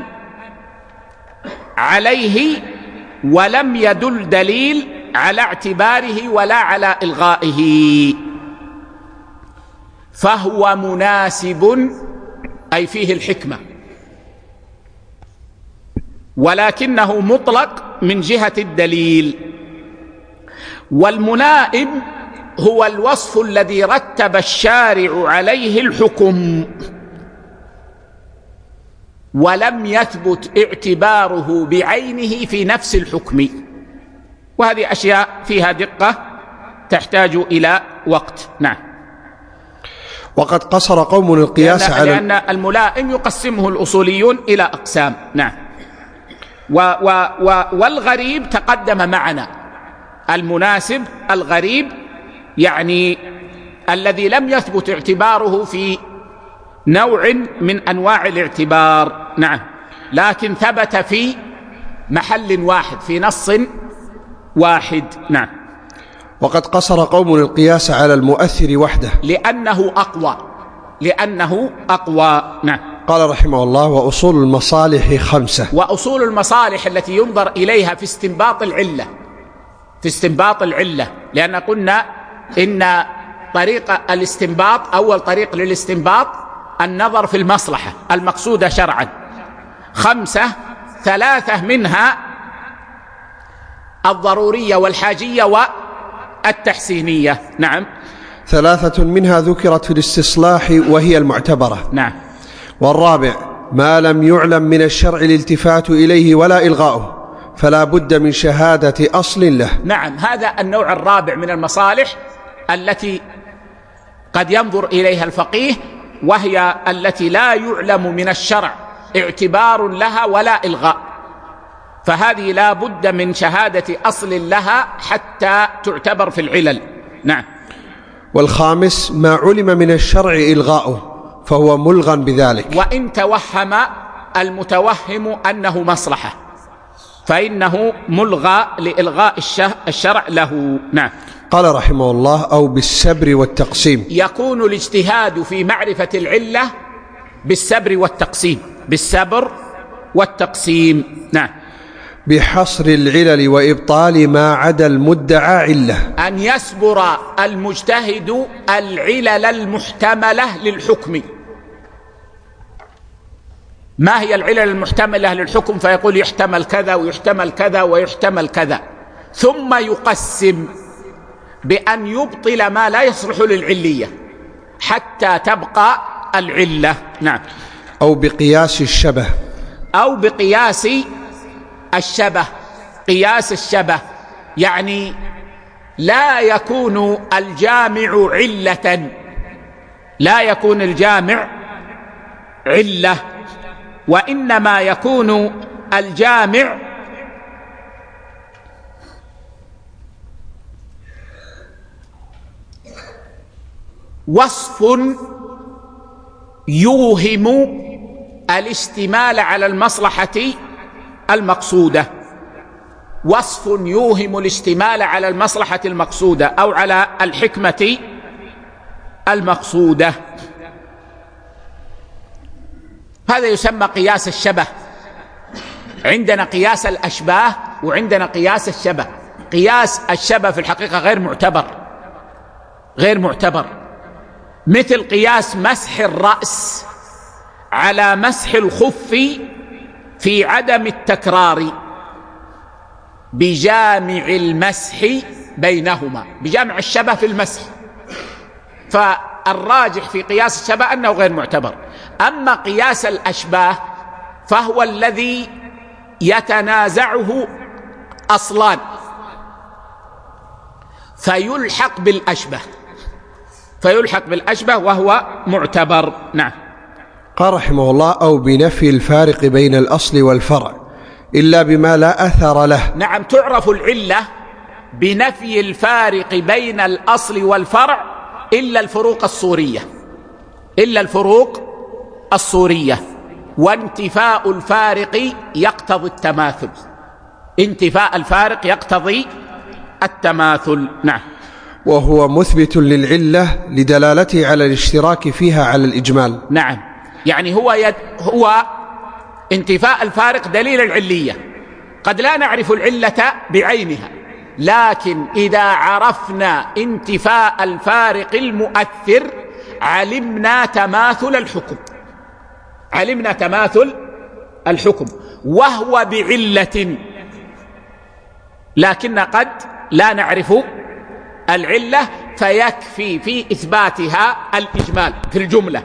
عليه، ولم يدل دليل على اعتباره ولا على إلغائه، فهو مناسب، أي فيه الحكمة، ولكنه مطلق من جهة الدليل. والملائم هو الوصف الذي رتب الشارع عليه الحكم ولم يثبت اعتباره بعينه في نفس الحكم، وهذه أشياء فيها دقة تحتاج إلى وقت. نعم. وقد قصر قوم القياس لأن على لأن الملائم يقسمه الأصوليون إلى أقسام. نعم. و و و والغريب تقدم معنا. المناسب الغريب يعني الذي لم يثبت اعتباره في نوع من أنواع الاعتبار. نعم. لكن ثبت في محل واحد، في نص واحد. نعم. وقد قصر قوم القياس على المؤثر وحده لأنه أقوى، لأنه أقوى. نعم. قال رحمه الله: وأصول المصالح خمسة. وأصول المصالح التي ينظر إليها في استنباط العلة، في استنباط العلة، لأن قلنا إن طريق الاستنباط، أول طريق للاستنباط النظر في المصلحة المقصودة شرعا. خمسة، ثلاثة منها الضرورية والحاجية والتحسينية. نعم. ثلاثة منها ذكرت في الاستصلاح وهي المعتبرة. نعم. والرابع ما لم يعلم من الشرع الالتفات إليه ولا إلغاؤه، فلا بد من شهادة أصل له. نعم. هذا النوع الرابع من المصالح التي قد ينظر إليها الفقيه، وهي التي لا يعلم من الشرع اعتبار لها ولا إلغاء، فهذه لا بد من شهادة أصل لها حتى تعتبر في العلل. نعم. والخامس ما علم من الشرع إلغاؤه، فهو ملغى بذلك، وإن توهم المتوهم أنه مصلحة فإنه ملغى لإلغاء الشرع له. نعم. قال رحمه الله: أو بالسبر والتقسيم. يكون الاجتهاد في معرفة العلة بالسبر والتقسيم، بالسبر والتقسيم. نعم. بحصر العلل وإبطال ما عدا المدعى علة، أن يسبر المجتهد العلل المحتملة للحكم، ما هي العلل المحتملة للحكم، فيقول يحتمل كذا ويحتمل كذا ويحتمل كذا، ثم يقسم بأن يبطل ما لا يصلح للعلية حتى تبقى العلة. نعم. أو بقياس الشبه، أو بقياس الشبه. قياس الشبه يعني لا يكون الجامع علة، لا يكون الجامع علة، وإنما يكون الجامع وصف يوهم الاشتمال على المصلحة المقصودة، وصف يوهم الاشتمال على المصلحة المقصودة أو على الحكمة المقصودة. هذا يسمى قياس الشبه. عندنا قياس الأشباه وعندنا قياس الشبه. قياس الشبه في الحقيقة غير معتبر، غير معتبر، مثل قياس مسح الرأس على مسح الخف في عدم التكرار بجامع المسح بينهما، بجامع الشبه في المسح. فالراجح في قياس الشبه أنه غير معتبر. أما قياس الأشباه فهو الذي يتنازعه أصلان فيلحق بالأشبه، فيلحق بالأشبه وهو معتبر. نعم. قال رحمه الله: أو بنفي الفارق بين الأصل والفرع إلا بما لا أثر له. نعم، تعرف العلة بنفي الفارق بين الأصل والفرع إلا الفروق الصورية، إلا الفروق الصورية. وانتفاء الفارق يقتضي التماثل، انتفاء الفارق يقتضي التماثل. نعم. وهو مثبت للعلة لدلالته على الاشتراك فيها على الإجمال. نعم، يعني هو يد هو انتفاء الفارق دليل العلية. قد لا نعرف العلة بعينها، لكن إذا عرفنا انتفاء الفارق المؤثر علمنا تماثل الحكم، علمنا تماثل الحكم وهو بعلة، لكن قد لا نعرف العلة، فيكفي في إثباتها الإجمال في الجملة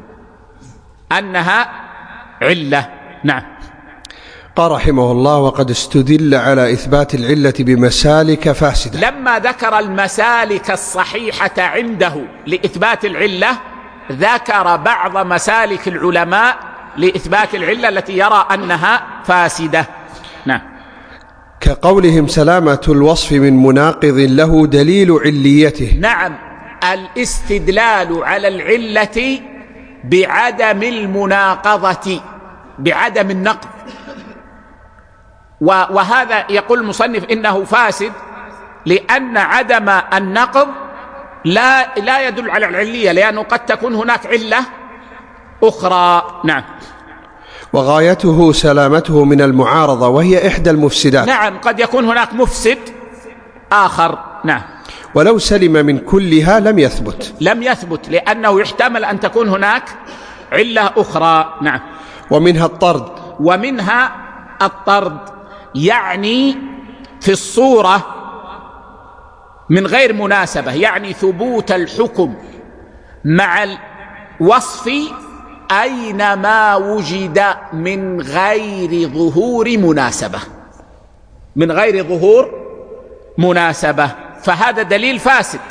أنها علة. نعم. قال رحمه الله: وقد استدل على إثبات العلة بمسالك فاسدة. لما ذكر المسالك الصحيحة عنده لإثبات العلة ذكر بعض مسالك العلماء لإثبات العلة التي يرى أنها فاسدة. نعم. كقولهم: سلامة الوصف من مناقض له دليل عليته. نعم، الاستدلال على العلة بعدم المناقضة، بعدم النقض. وهذا يقول المصنف إنه فاسد لأن عدم النقض لا لا يدل على العلية، لأنه قد تكون هناك علة أخرى. نعم. وغايته سلامته من المعارضة وهي إحدى المفسدات. نعم، قد يكون هناك مفسد آخر. نعم. ولو سلم من كلها لم يثبت، لم يثبت لأنه يحتمل أن تكون هناك علة أخرى. نعم. ومنها الطرد، ومنها الطرد يعني في الصورة من غير مناسبة، يعني ثبوت الحكم مع الوصف أينما وجد من غير ظهور مناسبة، من غير ظهور مناسبة. فهذا دليل فاسد،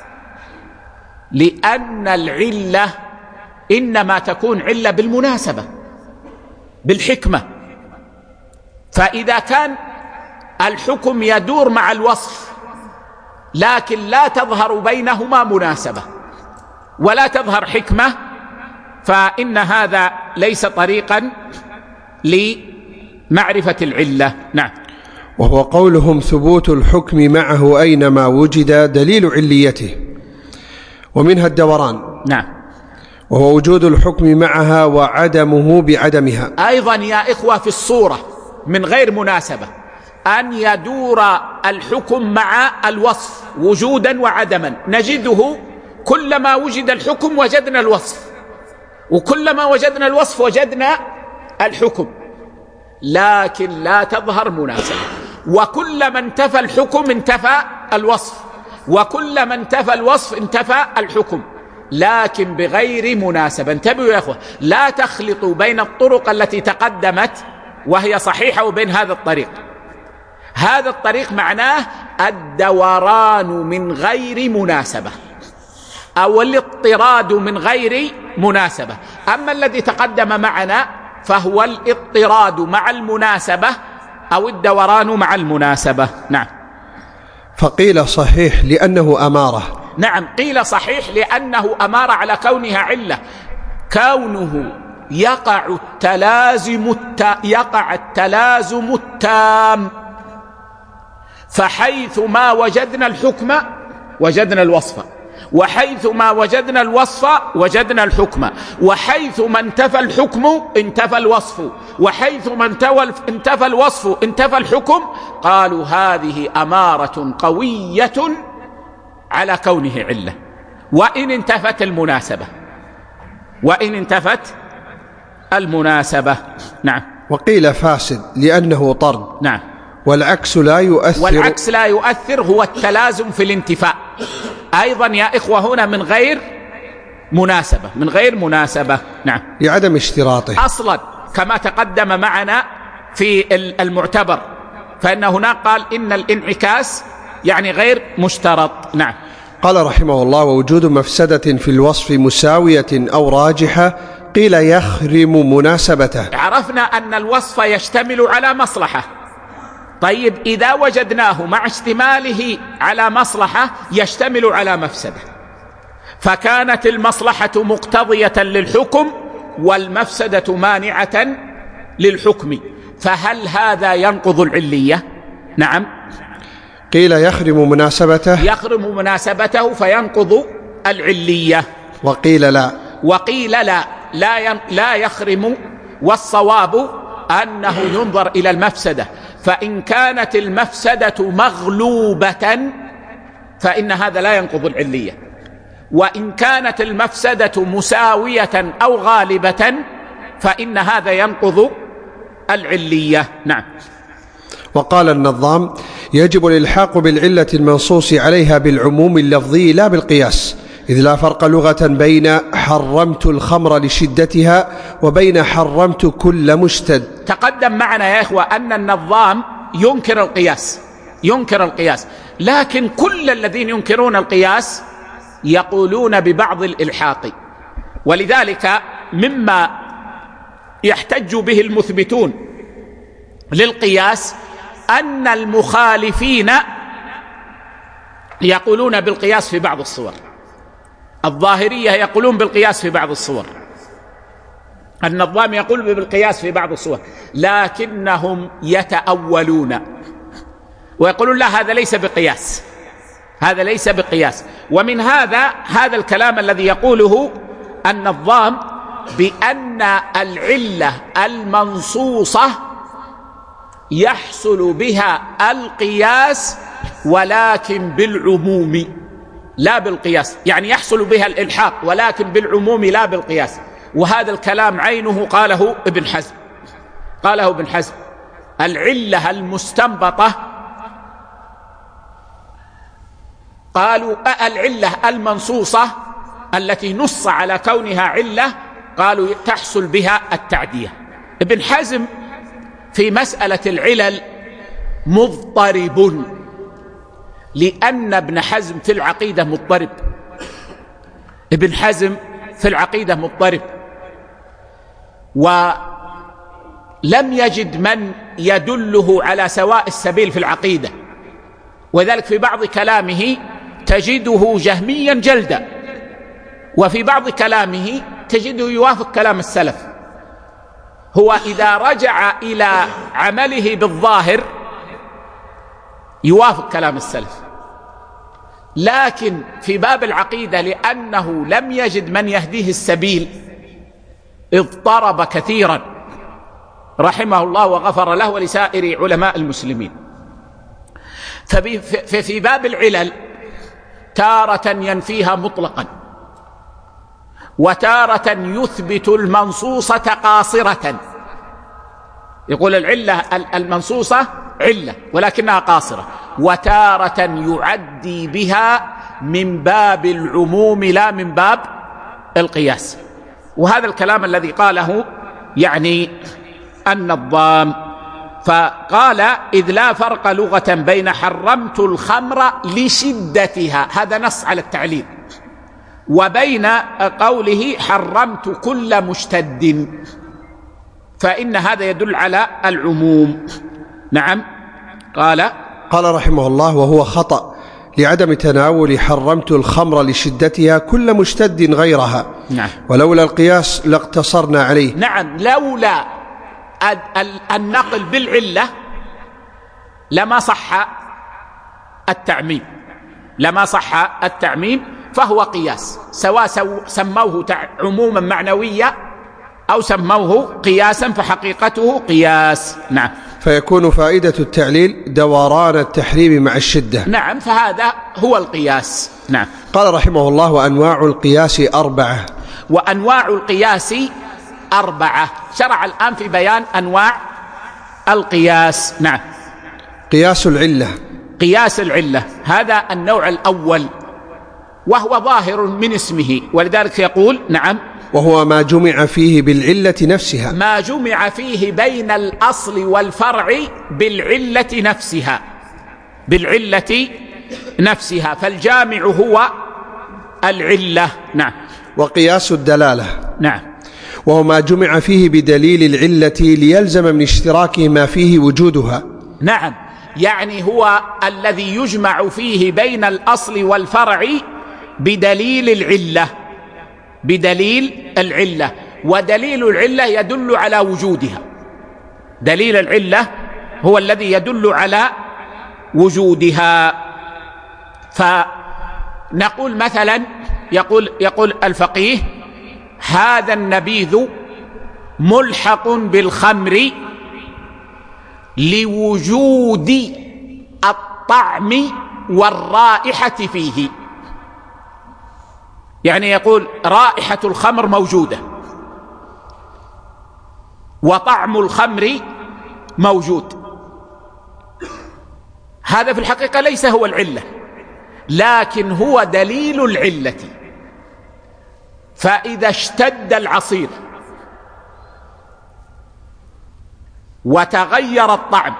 لأن العلة إنما تكون علة بالمناسبة، بالحكمة. فإذا كان الحكم يدور مع الوصف لكن لا تظهر بينهما مناسبة ولا تظهر حكمة، فإن هذا ليس طريقا لمعرفة العلة. نعم. وهو قولهم: ثبوت الحكم معه أينما وجد دليل عليته. ومنها الدوران. نعم. وهو وجود الحكم معها وعدمه بعدمها. أيضا يا إخوة في الصورة من غير مناسبة أن يدور الحكم مع الوصف وجودا وعدما، نجده كلما وجد الحكم وجدنا الوصف، وكلما وجدنا الوصف وجدنا الحكم، لكن لا تظهر مناسبة. وكلما انتفى الحكم انتفى الوصف، وكلما انتفى الوصف انتفى الحكم، لكن بغير مناسبة. انتبهوا يا أخوة، لا تخلطوا بين الطرق التي تقدمت وهي صحيحة وبين هذا الطريق. هذا الطريق معناه الدوران من غير مناسبة أو الاضطراد من غير مناسبة. أما الذي تقدم معنا فهو الاضطراد مع المناسبة أو الدوران مع المناسبة. نعم. فقيل صحيح لأنه أمارة. نعم، قيل صحيح لأنه أمارة على كونها علة. كونه يقع التلازم التا يقع التلازم التام، فحيث ما وجدنا الحكم وجدنا الوصف، وحيث ما وجدنا الوصف وجدنا الحكم، وحيث ما انتفى الحكم انتفى الوصف، وحيث ما انتفى الوصف انتفى الحكم. قالوا هذه أمارة قوية على كونه علة، وإن انتفت المناسبة وإن انتفت المناسبة. نعم. وقيل فاسد لأنه طرد. نعم. والعكس لا يؤثر. والعكس لا يؤثر هو التلازم في الانتفاء أيضا يا إخوة، هنا من غير مناسبة، من غير مناسبة. نعم. لعدم اشتراطه أصلا كما تقدم معنا في المعتبر، فإن هناك قال إن الانعكاس يعني غير مشترط. نعم. قال رحمه الله: ووجود مفسدة في الوصف مساوية أو راجحة قيل يخرم مناسبته. عرفنا أن الوصف يشتمل على مصلحة. طيب إذا وجدناه مع اشتماله على مصلحة يشتمل على مفسدة، فكانت المصلحة مقتضية للحكم والمفسدة مانعة للحكم، فهل هذا ينقض العلية؟ نعم. قيل يخرم مناسبته. يخرم مناسبته فينقض العلية. وقيل لا. وقيل لا لا, لا يخرم، والصواب أنه ينظر إلى المفسدة، فإن كانت المفسدة مغلوبة فإن هذا لا ينقض العلية، وإن كانت المفسدة مساوية أو غالبة فإن هذا ينقض العلية. نعم. وقال النظام: يجب الإلحاق بالعلة المنصوص عليها بالعموم اللفظي لا بالقياس، إذ لا فرق لغة بين حرمت الخمر لشدتها وبين حرمت كل مشتد. تقدم معنا يا إخوة أن النظام ينكر القياس، ينكر القياس، لكن كل الذين ينكرون القياس يقولون ببعض الإلحاق. ولذلك مما يحتج به المثبتون للقياس أن المخالفين يقولون بالقياس في بعض الصور. الظاهرية يقولون بالقياس في بعض الصور، النظام يقول بالقياس في بعض الصور، لكنهم يتأولون ويقولون لا، هذا ليس بقياس، هذا ليس بقياس. ومن هذا هذا الكلام الذي يقوله النظام بأن العلة المنصوصة يحصل بها القياس ولكن بالعموم لا بالقياس، يعني يحصل بها الإلحاق ولكن بالعموم لا بالقياس. وهذا الكلام عينه قاله ابن حزم، قاله ابن حزم: العلة المستنبطة، قالوا العلة المنصوصة التي نص على كونها علة قالوا تحصل بها التعدية. ابن حزم في مسألة العلل مضطرب، لأن ابن حزم في العقيدة مضطرب، ابن حزم في العقيدة مضطرب، ولم يجد من يدله على سواء السبيل في العقيدة، وذلك في بعض كلامه تجده جهميا جلدا، وفي بعض كلامه تجده يوافق كلام السلف. هو إذا رجع إلى عمله بالظاهر يوافق كلام السلف، لكن في باب العقيدة لأنه لم يجد من يهديه السبيل اضطرب كثيرا رحمه الله وغفر له ولسائر علماء المسلمين. ففي باب العلل تارة ينفيها مطلقا، وتارة يثبت المنصوصة قاصرة، يقول العلة المنصوصة علة ولكنها قاصرة، وتارة يعدي بها من باب العموم لا من باب القياس. وهذا الكلام الذي قاله يعني النظام، فقال إذ لا فرق لغة بين حرمت الخمر لشدتها، هذا نص على التعليل، وبين قوله حرمت كل مشتد، فإن هذا يدل على العموم. نعم. قال قال رحمه الله وهو خطأ لعدم تناول حرمت الخمر لشدتها كل مشتد غيرها. نعم. ولولا القياس لاقتصرنا عليه. نعم، لولا النقل بالعلة لما صح التعميم، لما صح التعميم، فهو قياس، سواء سموه عموما معنويا أو سموه قياسا فحقيقته قياس. نعم. فيكون فائدة التعليل دوران التحريم مع الشدة. نعم، فهذا هو القياس. نعم. قال رحمه الله وأنواع القياس أربعة. وأنواع القياس أربعة. شرع الآن في بيان أنواع القياس. نعم. قياس العلة. قياس العلة هذا النوع الأول، وهو ظاهر من اسمه، ولذلك يقول نعم وهو ما جمع فيه بالعلة نفسها. ما جمع فيه بين الأصل والفرع بالعلة نفسها، بالعلة نفسها، فالجامع هو العلة. نعم. وقياس الدلالة. نعم. وهو ما جمع فيه بدليل العلة ليلزم من اشتراكه ما فيه وجودها. نعم، يعني هو الذي يجمع فيه بين الأصل والفرع بدليل العلة، بدليل العلة، ودليل العلة يدل على وجودها. دليل العلة هو الذي يدل على وجودها. فنقول مثلا، يقول يقول الفقيه هذا النبيذ ملحق بالخمر لوجود الطعم والرائحة فيه. يعني يقول رائحة الخمر موجودة وطعم الخمر موجود. هذا في الحقيقة ليس هو العلة، لكن هو دليل العلة. فإذا اشتد العصير وتغير الطعم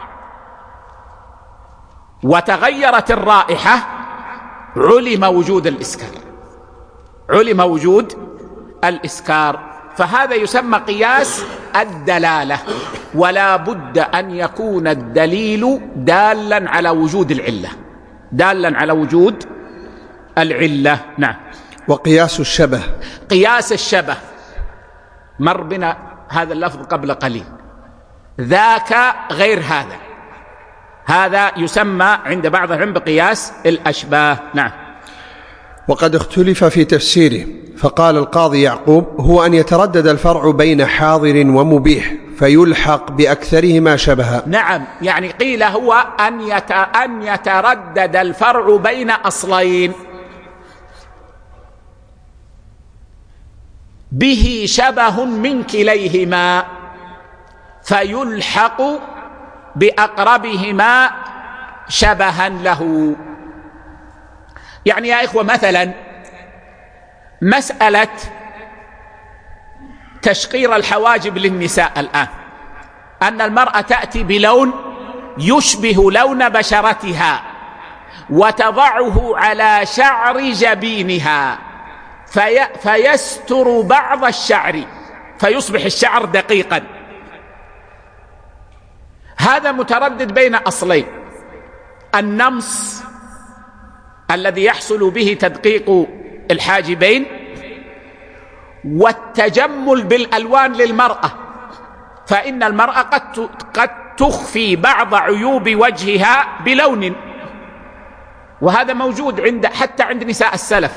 وتغيرت الرائحة علم وجود الإسكار، علم وجود الإسكار. فهذا يسمى قياس الدلالة، ولا بد أن يكون الدليل دالا على وجود العلة، دالا على وجود العلة. نعم. وقياس الشبه. قياس الشبه مر بنا هذا اللفظ قبل قليل، ذاك غير هذا، هذا يسمى عند بعض العلم بقياس الأشباه. نعم. وقد اختلف في تفسيره، فقال القاضي يعقوب هو أن يتردد الفرع بين حاضر ومبيح فيلحق بأكثرهما شبها. نعم، يعني قيل هو أن يت... أن يتردد الفرع بين أصلين به شبه من كليهما فيلحق بأقربهما شبها له. يعني يا إخوة مثلا مسألة تشقير الحواجب للنساء الآن، أن المرأة تأتي بلون يشبه لون بشرتها وتضعه على شعر جبينها في فيستر بعض الشعر فيصبح الشعر دقيقا. هذا متردد بين أصلين: النمص الذي يحصل به تدقيق الحاجبين، والتجمل بالألوان للمرأة، فإن المرأة قد قد تخفي بعض عيوب وجهها بلون، وهذا موجود عند حتى عند نساء السلف،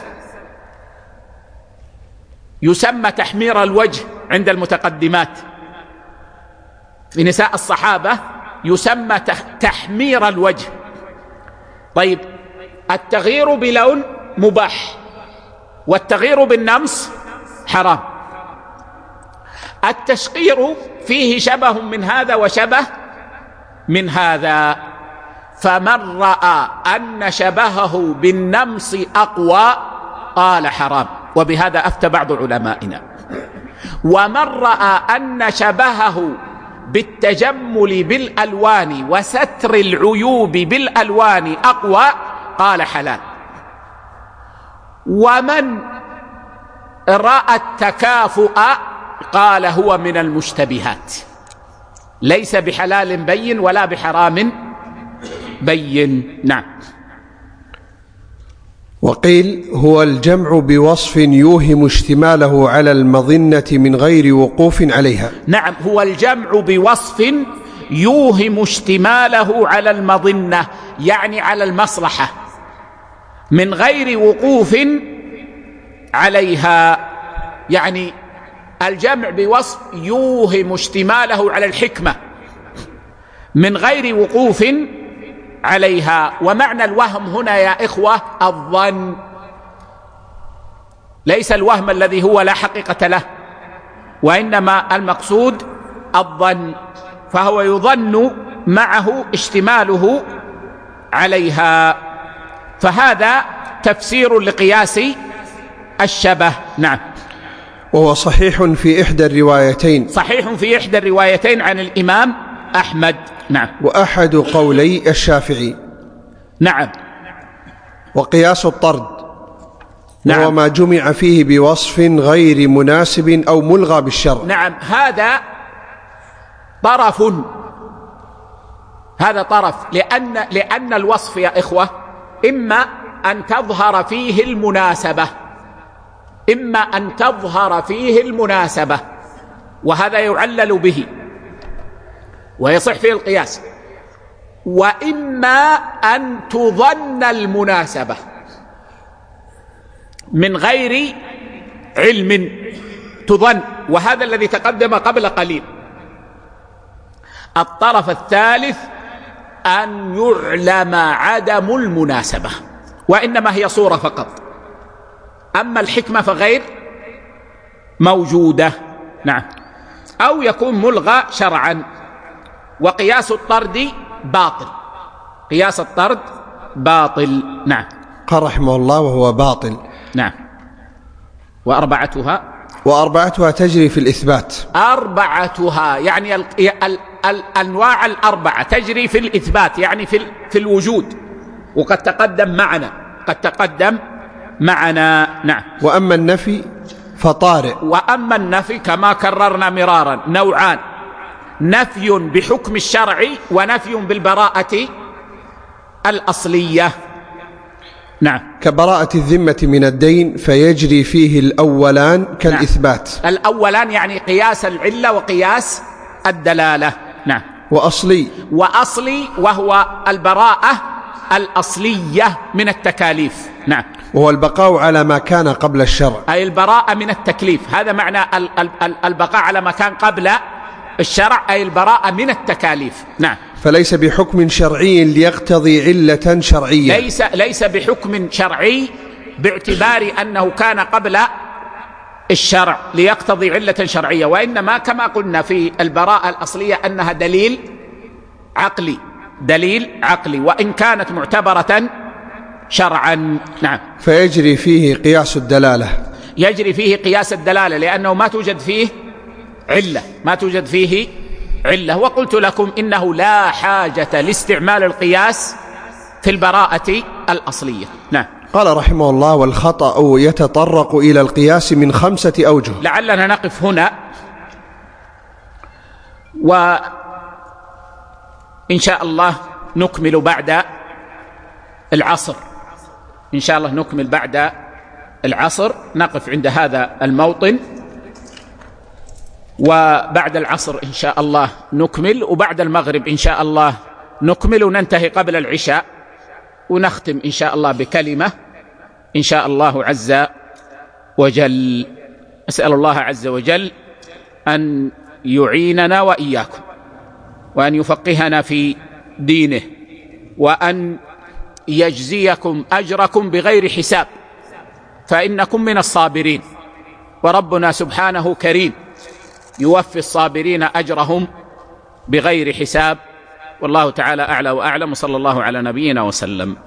يسمى تحمير الوجه عند المتقدمات. في نساء الصحابة يسمى تحمير الوجه. طيب، التغيير بلون مباح والتغيير بالنمص حرام. التشقير فيه شبه من هذا وشبه من هذا، فمن رأى أن شبهه بالنمص أقوى قال حرام، وبهذا أفتى بعض علمائنا. ومن رأى أن شبهه بالتجمل بالألوان وستر العيوب بالألوان أقوى قال حلال. ومن رأى التكافؤ قال هو من المشتبهات، ليس بحلال بين ولا بحرام بين. نعم. وقيل هو الجمع بوصف يوهم اشتماله على المظنة من غير وقوف عليها. نعم، هو الجمع بوصف يوهم اشتماله على المظنة، يعني على المصلحة، من غير وقوف عليها، يعني الجمع بوصف يوهم اشتماله على الحكمة من غير وقوف عليها. ومعنى الوهم هنا يا إخوة الظن، ليس الوهم الذي هو لا حقيقة له، وإنما المقصود الظن، فهو يظن معه اشتماله عليها. فهذا تفسير لقياس الشبه. نعم. وهو صحيح في إحدى الروايتين. صحيح في إحدى الروايتين عن الإمام أحمد. نعم. وأحد قولي الشافعي. نعم. وقياس الطرد نعم. وهو ما جمع فيه بوصف غير مناسب أو ملغى بالشرع. نعم، هذا طرف، هذا طرف، لأن, لأن الوصف يا إخوة إما أن تظهر فيه المناسبة، إما أن تظهر فيه المناسبة، وهذا يعلل به ويصح فيه القياس، وإما أن تظن المناسبة من غير علم، تظن، وهذا الذي تقدم قبل قليل. الطرف الثالث أن يعلم عدم المناسبة، وإنما هي صورة فقط، أما الحكمة فغير موجودة. نعم. أو يكون ملغى شرعا. وقياس الطرد باطل، قياس الطرد باطل. نعم. قال رحمه الله وهو باطل. نعم. وأربعتها وأربعتها تجري في الإثبات. أربعتها يعني ال ال الأنواع الأربعة تجري في الإثبات، يعني في, في الوجود، وقد تقدم معنا قد تقدم معنا. نعم. وأما النفي فطارئ. وأما النفي كما كررنا مرارا نوعان: نفي بحكم الشرع ونفي بالبراءة الأصلية. نعم. كبراءة الذمة من الدين فيجري فيه الأولان كالإثبات. نعم. الأولان يعني قياس العلة وقياس الدلالة. نعم. وأصلي. وأصلي وهو البراءة الأصلية من التكاليف. نعم. وهو البقاء على ما كان قبل الشرع، أي البراءة من التكليف، هذا معنى البقاء على ما كان قبل الشرع، أي البراءة من التكاليف. نعم. فليس بحكم شرعي ليقتضي علة شرعية. ليس, ليس بحكم شرعي باعتبار أنه كان قبل الشرع ليقتضي علة شرعية، وإنما كما قلنا في البراءة الأصلية أنها دليل عقلي، دليل عقلي وإن كانت معتبرة شرعا. نعم. فيجري فيه قياس الدلالة. يجري فيه قياس الدلالة لأنه ما توجد فيه علة، ما توجد فيه علة. وقلت لكم إنه لا حاجة لاستعمال القياس في البراءة الأصلية. نعم. قال رحمه الله: والخطأ يتطرق إلى القياس من خمسة أوجه. لعلنا نقف هنا، وإن شاء الله نكمل بعد العصر، إن شاء الله نكمل بعد العصر، نقف عند هذا الموطن، وبعد العصر إن شاء الله نكمل، وبعد المغرب إن شاء الله نكمل، وننتهي قبل العشاء، ونختم إن شاء الله بكلمة إن شاء الله عز وجل. أسأل الله عز وجل أن يعيننا وإياكم، وأن يفقهنا في دينه، وأن يجزيكم أجركم بغير حساب، فإنكم من الصابرين، وربنا سبحانه كريم، يوفي الصابرين أجرهم بغير حساب. والله تعالى أعلى وأعلم، وصلى الله على نبينا وسلم.